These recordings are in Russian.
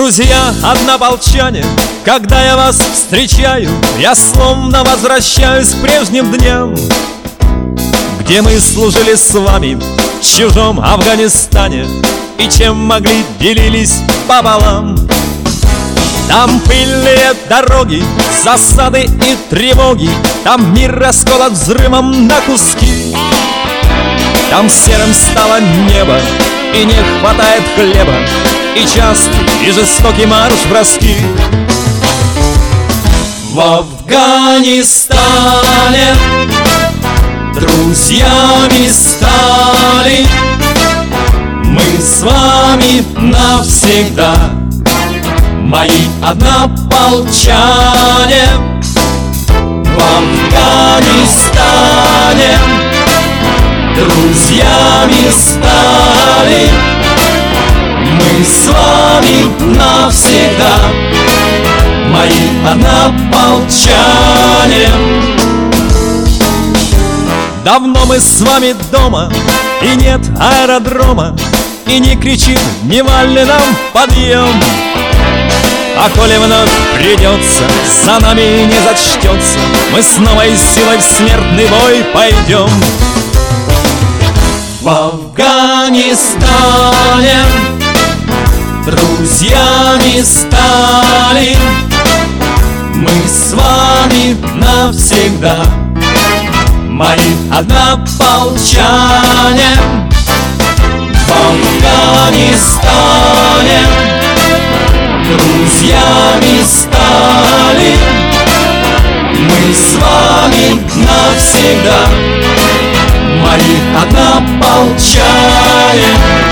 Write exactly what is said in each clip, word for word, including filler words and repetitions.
Друзья, однополчане, когда я вас встречаю, я словно возвращаюсь к прежним дням, где мы служили с вами в чужом Афганистане, и чем могли делились пополам. Там пыльные дороги, засады и тревоги, там мир расколот взрывом на куски. Там серым стало небо, и не хватает хлеба, и частый, и жестокий марш-броски. В Афганистане друзьями стали мы с вами навсегда, мои однополчане. В Афганистане друзьями стали мы с вами навсегда, мои однополчане. Давно мы с вами дома, и нет аэродрома, и не кричит дневальный нам подъем. А коли вновь придется, за нами не зачтется, мы с новой силой в смертный бой пойдем. В Афганистане друзьями стали мы с вами навсегда, мои однополчане. В Афганистане друзьями стали мы с вами навсегда, мои однополчане.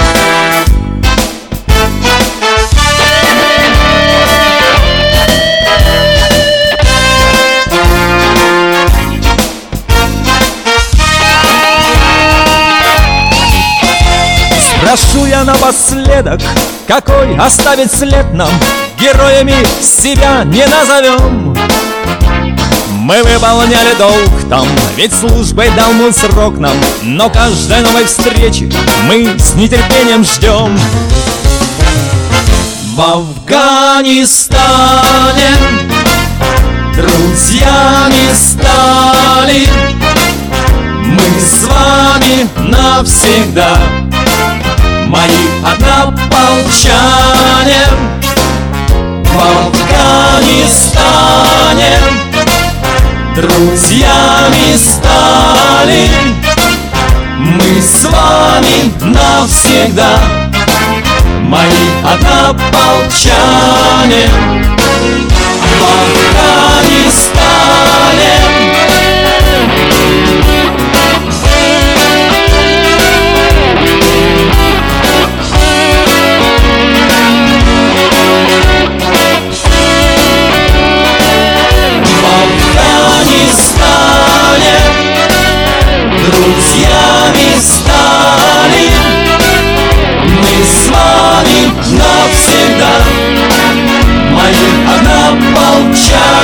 Прошу я напоследок, какой оставить след нам, героями себя не назовем. Мы выполняли долг там, ведь службой дал мой срок нам, но каждой новой встречи мы с нетерпением ждем. В Афганистане друзьями стали мы с вами навсегда, мои однополчане. В Афганистане друзьями стали мы с вами навсегда, мои однополчане. В Афганистане друзьями стали мы с вами навсегда, мои однополчане.